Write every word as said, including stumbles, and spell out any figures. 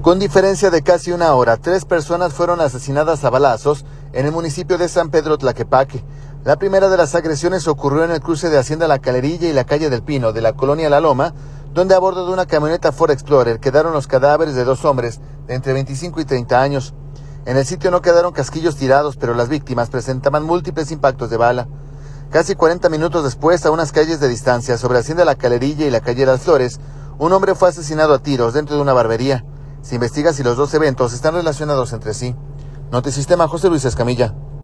Con diferencia de casi una hora, tres personas fueron asesinadas a balazos en el municipio de San Pedro Tlaquepaque. La primera de las agresiones ocurrió en el cruce de Hacienda La Calerilla y la calle del Pino, de la colonia La Loma, donde a bordo de una camioneta Ford Explorer quedaron los cadáveres de dos hombres de entre veinticinco y treinta años. En el sitio no quedaron casquillos tirados, pero las víctimas presentaban múltiples impactos de bala. Casi cuarenta minutos después, a unas calles de distancia, sobre Hacienda La Calerilla y la calle Las Flores, un hombre fue asesinado a tiros dentro de una barbería. Se investiga si los dos eventos están relacionados entre sí. Notisistema, José Luis Escamilla.